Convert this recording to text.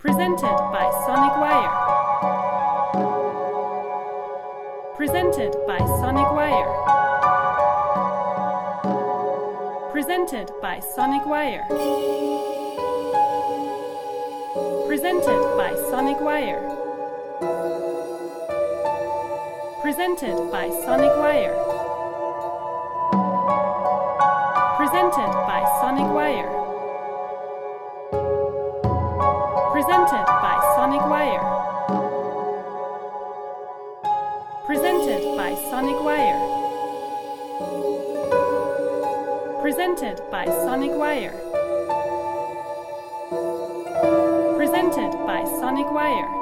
Presented by Sonic Wire. Presented by Sonic Wire. Presented by Sonic Wire. Presented by Sonic Wire. Presented by Sonic Wire. Presented by Sonic Wire. Presented by Sonic Wire. Presented by Sonic Wire. Presented by Sonic Wire. Presented by Sonic Wire.